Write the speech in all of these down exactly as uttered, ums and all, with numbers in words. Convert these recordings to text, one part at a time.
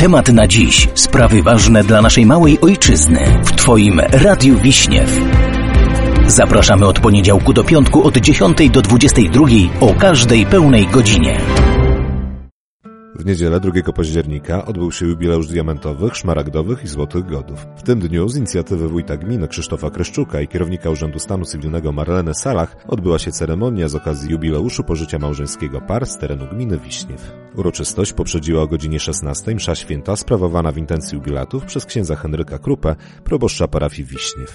Temat na dziś. Sprawy ważne dla naszej małej ojczyzny. W Twoim Radiu Wiśniew. Zapraszamy od poniedziałku do piątku od dziesiątej do dwudziestej drugiej o każdej pełnej godzinie. W niedzielę drugiego października odbył się jubileusz diamentowych, szmaragdowych i złotych godów. W tym dniu z inicjatywy wójta gminy Krzysztofa Kryszczuka i kierownika Urzędu Stanu Cywilnego Marleny Salach odbyła się ceremonia z okazji jubileuszu pożycia małżeńskiego par z terenu gminy Wiśniew. Uroczystość poprzedziła o godzinie szesnastej msza święta sprawowana w intencji jubilatów przez księdza Henryka Krupę, proboszcza parafii Wiśniew.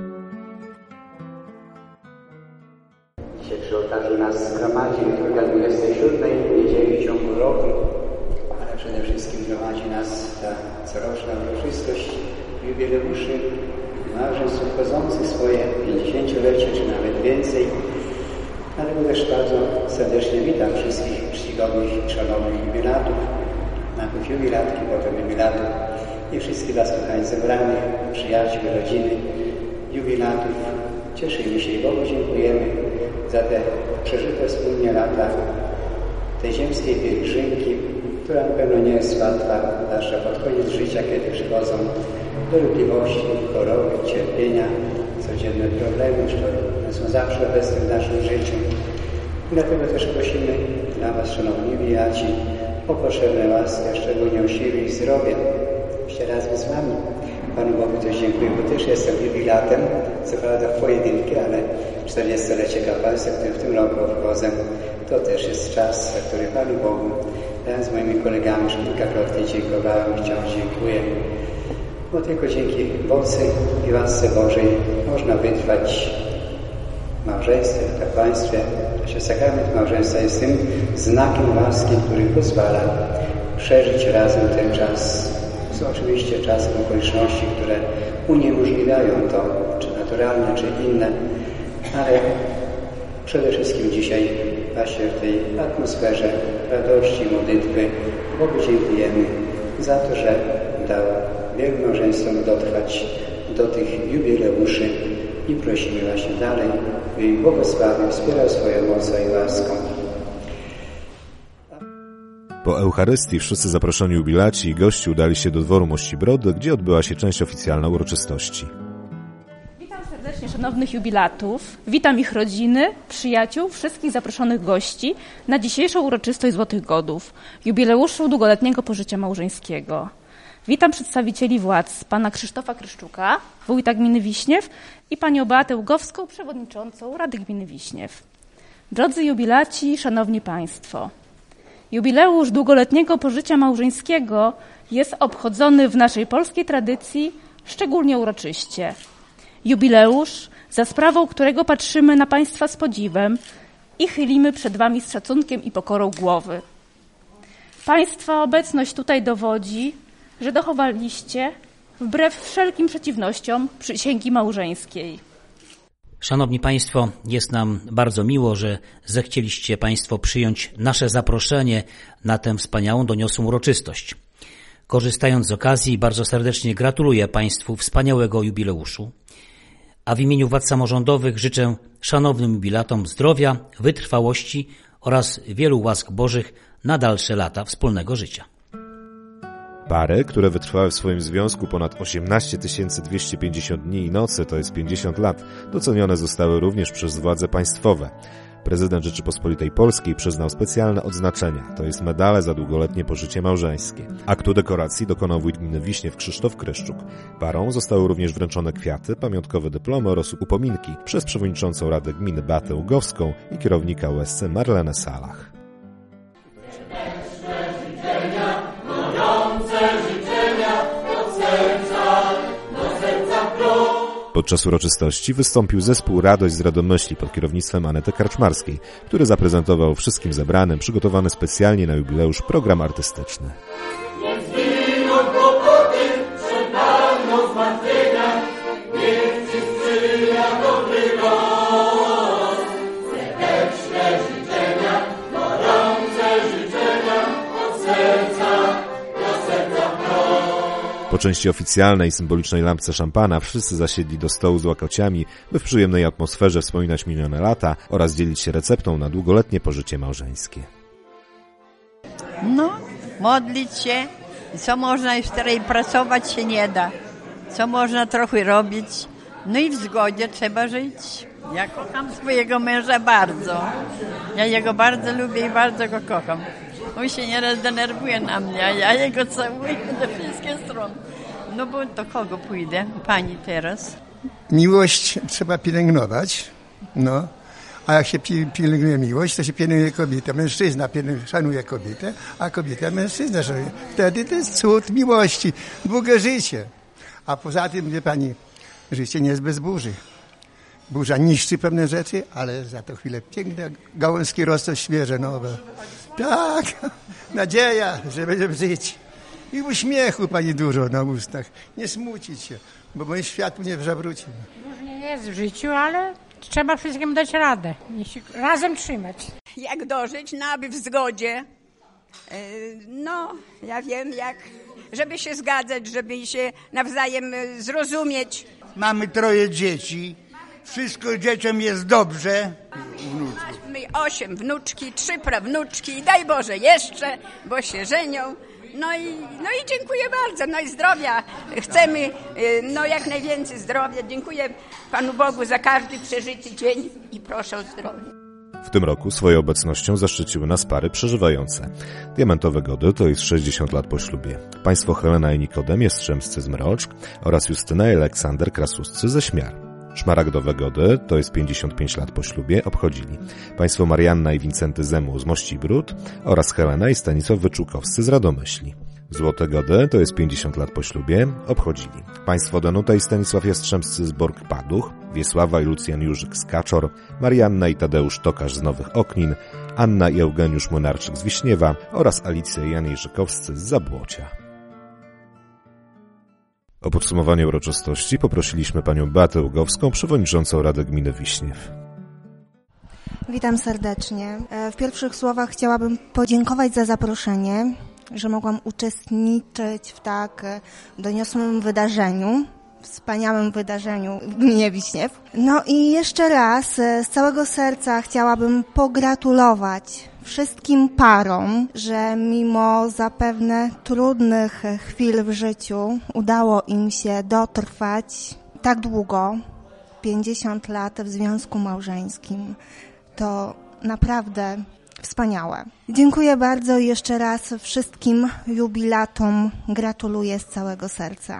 Dzisiaj przy ołtarzu nas zgromadzi liturgia dwudziestej siódmej niedzieli w ciągu roku, ale przede wszystkim gromadzi nas ta coroczna uroczystość jubileuszy małżeństw obchodzących swoje pięćdziesięciolecie czy nawet więcej. Ale też bardzo serdecznie witam wszystkich czcigodnych i szanownych jubilatów, najpierw jubilatki, potem jubilatów i wszystkich Was, kochani, zebranych, przyjaciół, rodziny, jubilatów. Cieszymy się i Bogu dziękujemy za te przeżyte wspólnie lata tej ziemskiej pielgrzymki, która na pewno nie jest łatwa, zwłaszcza pod koniec życia, kiedy przychodzą dolegliwości, choroby, cierpienia, codzienne problemy, które są zawsze obecne w naszym życiu. Dlatego też prosimy dla Was, szanowni jubilaci, o potrzebne łaskę, szczególnie o siły i zdrowie. Jeszcze raz z Wami. Panu Bogu też dziękuję, bo też jestem jubilatem, co prawda w pojedynkę, ale czterdziestolecie kapłaństwa, które w tym roku obchodzę, to też jest czas, za który Panu Bogu ja z moimi kolegami już kilkakrotnie dziękowałem i wciąż dziękuję. Bo tylko dzięki mocy i łasce Bożej można wytrwać w małżeństwie, w kapłaństwie. Że sakrament małżeństwa jest tym znakiem łaski, który pozwala przeżyć razem ten czas. Są oczywiście czasem okoliczności, które uniemożliwiają to, czy naturalne, czy inne, ale przede wszystkim dzisiaj właśnie w tej atmosferze radości, modlitwy Bogu dziękujemy za to, że dał wielu małżeństwom dotrwać do tych jubileuszy i prosimy właśnie dalej, by ich błogosławił, wspierał swoją mocą i łaską. Po Eucharystii wszyscy zaproszeni jubilaci i gości udali się do dworu Mości Brody, gdzie odbyła się część oficjalna uroczystości. Witam serdecznie szanownych jubilatów, witam ich rodziny, przyjaciół, wszystkich zaproszonych gości na dzisiejszą uroczystość Złotych Godów, jubileuszu długoletniego pożycia małżeńskiego. Witam przedstawicieli władz, pana Krzysztofa Kryszczuka, wójta gminy Wiśniew i panią Beatę Ługowską, przewodniczącą Rady Gminy Wiśniew. Drodzy jubilaci, szanowni państwo, jubileusz długoletniego pożycia małżeńskiego jest obchodzony w naszej polskiej tradycji szczególnie uroczyście. Jubileusz, za sprawą którego patrzymy na państwa z podziwem i chylimy przed wami z szacunkiem i pokorą głowy. Państwa obecność tutaj dowodzi, że dochowaliście, wbrew wszelkim przeciwnościom, przysięgi małżeńskiej. Szanowni Państwo, jest nam bardzo miło, że zechcieliście Państwo przyjąć nasze zaproszenie na tę wspaniałą, doniosłą uroczystość. Korzystając z okazji, bardzo serdecznie gratuluję Państwu wspaniałego jubileuszu, a w imieniu władz samorządowych życzę szanownym jubilatom zdrowia, wytrwałości oraz wielu łask Bożych na dalsze lata wspólnego życia. Pary, które wytrwały w swoim związku ponad osiemnaście tysięcy dwieście pięćdziesiąt dni i nocy, to jest pięćdziesiąt lat, docenione zostały również przez władze państwowe. Prezydent Rzeczypospolitej Polskiej przyznał specjalne odznaczenia, to jest medale za długoletnie pożycie małżeńskie. Aktu dekoracji dokonał wójt gminy Wiśniew Krzysztof Kryszczuk. Parom zostały również wręczone kwiaty, pamiątkowe dyplomy oraz upominki przez przewodniczącą Rady Gminy Beatę Ługowską i kierownika U S C Marlenę Salach. Podczas uroczystości wystąpił zespół Radość z Radomyśli pod kierownictwem Anety Karczmarskiej, który zaprezentował wszystkim zebranym przygotowany specjalnie na jubileusz program artystyczny. Po części oficjalnej, symbolicznej lampce szampana wszyscy zasiedli do stołu z łakociami, by w przyjemnej atmosferze wspominać minione lata oraz dzielić się receptą na długoletnie pożycie małżeńskie. No, modlić się, I co można jeszcze pracować się nie da. Co można trochę robić. No i w zgodzie trzeba żyć. Ja kocham swojego męża bardzo. Ja jego bardzo lubię i bardzo go kocham. On się nieraz denerwuje na mnie, a ja jego całuję ze wszystkich stron. No bo do kogo pójdę? Pani teraz. Miłość trzeba pielęgnować, no. A jak się pielęgnuje miłość, to się pielęgnuje kobietę. Mężczyzna szanuje kobietę, a kobieta mężczyzna szanuje. Wtedy to jest cud miłości, długie życie. A poza tym, wie pani, życie nie jest bez burzy. Burza niszczy pewne rzeczy, ale za to chwilę piękne gałązki rosną świeże, nowe. Tak, nadzieja, że będziemy żyć. I uśmiechu pani dużo na ustach. Nie smucić się, bo mój świat nie zawróci. Różnie jest w życiu, ale trzeba wszystkim dać radę i się razem trzymać. Jak dożyć, no aby w zgodzie. No, ja wiem jak, żeby się zgadzać, żeby się nawzajem zrozumieć. Mamy troje dzieci, wszystko dzieciom jest dobrze. Mamy osiem wnuczki, trzy prawnuczki, daj Boże jeszcze, bo się żenią. No i, no i dziękuję bardzo, no i zdrowia chcemy, no jak najwięcej zdrowia. Dziękuję Panu Bogu za każdy przeżyty dzień i proszę o zdrowie. W tym roku swoją obecnością zaszczyciły nas pary przeżywające. Diamentowe Gody to jest sześćdziesiąt lat po ślubie. Państwo Helena i Nikodem Jastrzębscy z Mroczk oraz Justyna i Aleksander Krasuscy ze Śmiar. Szmaragdowe Gody to jest pięćdziesiąt pięć lat po ślubie obchodzili państwo Marianna i Wincenty Zemu z Mości Bród oraz Helena i Stanisław Wyczółkowscy z Radomyśli. Złote Gody to jest pięćdziesiąt lat po ślubie obchodzili państwo Danuta i Stanisław Jastrzębscy z Borg-Paduch, Wiesława i Lucjan Jurzyk z Kaczor, Marianna i Tadeusz Tokarz z Nowych Oknin, Anna i Eugeniusz Młynarczyk z Wiśniewa oraz Alicja i Jan Jerzykowscy z Zabłocia. O podsumowanie uroczystości poprosiliśmy panią Beatę Ługowską, przewodniczącą Rady Gminy Wiśniew. Witam serdecznie. W pierwszych słowach chciałabym podziękować za zaproszenie, że mogłam uczestniczyć w tak doniosłym wydarzeniu, wspaniałym wydarzeniu w gminie Wiśniew. No i jeszcze raz z całego serca chciałabym pogratulować wszystkim parom, że mimo zapewne trudnych chwil w życiu udało im się dotrwać tak długo, pięćdziesiąt lat w związku małżeńskim. To naprawdę wspaniałe. Dziękuję bardzo i jeszcze raz wszystkim jubilatom gratuluję z całego serca.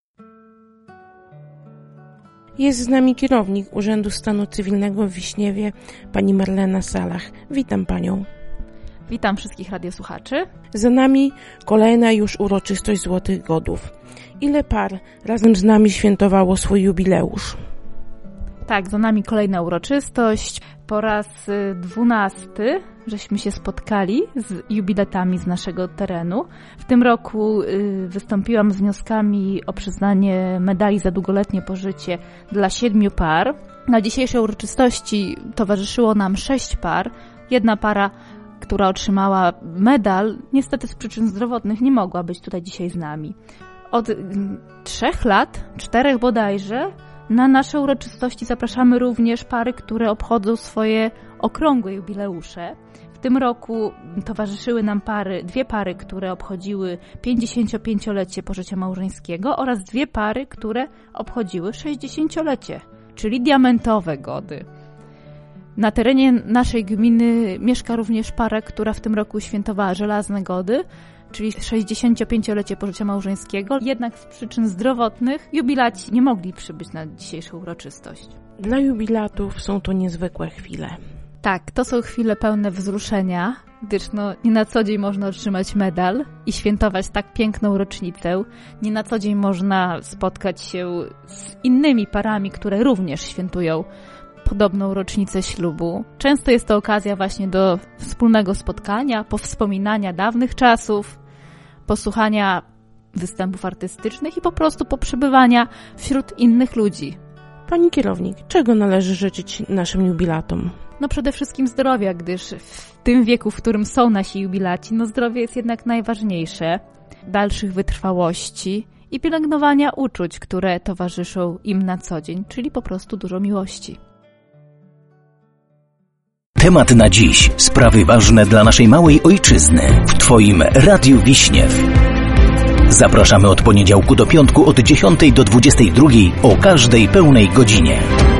Jest z nami kierownik Urzędu Stanu Cywilnego w Wiśniewie, pani Marlena Salach. Witam panią. Witam wszystkich radiosłuchaczy. Za nami kolejna już uroczystość Złotych Godów. Ile par razem z nami świętowało swój jubileusz? Tak, za nami kolejna uroczystość. Po raz dwunasty żeśmy się spotkali z jubilatami z naszego terenu. W tym roku wystąpiłam z wnioskami o przyznanie medali za długoletnie pożycie dla siedmiu par. Na dzisiejszej uroczystości towarzyszyło nam sześć par. Jedna para, która otrzymała medal, niestety z przyczyn zdrowotnych nie mogła być tutaj dzisiaj z nami. Od trzech lat, czterech bodajże, na nasze uroczystości zapraszamy również pary, które obchodzą swoje okrągłe jubileusze. W tym roku towarzyszyły nam pary, dwie pary, które obchodziły pięćdziesięciopięciolecie pożycia małżeńskiego oraz dwie pary, które obchodziły sześćdziesięciolecie, czyli diamentowe Gody. Na terenie naszej gminy mieszka również para, która w tym roku świętowała żelazne Gody, czyli sześćdziesięciopięciolecie pożycia małżeńskiego. Jednak z przyczyn zdrowotnych jubilaci nie mogli przybyć na dzisiejszą uroczystość. Dla jubilatów są to niezwykłe chwile. Tak, to są chwile pełne wzruszenia, gdyż no, nie na co dzień można otrzymać medal i świętować tak piękną rocznicę. Nie na co dzień można spotkać się z innymi parami, które również świętują podobną rocznicę ślubu. Często jest to okazja właśnie do wspólnego spotkania, powspominania dawnych czasów, posłuchania występów artystycznych i po prostu poprzebywania wśród innych ludzi. Pani kierownik, czego należy życzyć naszym jubilatom? No przede wszystkim zdrowia, gdyż w tym wieku, w którym są nasi jubilaci, no zdrowie jest jednak najważniejsze. Dalszych wytrwałości i pielęgnowania uczuć, które towarzyszą im na co dzień, czyli po prostu dużo miłości. Temat na dziś. Sprawy ważne dla naszej małej ojczyzny. W Twoim Radiu Wiśniew. Zapraszamy od poniedziałku do piątku od dziesiątej do dwudziestej drugiej o każdej pełnej godzinie.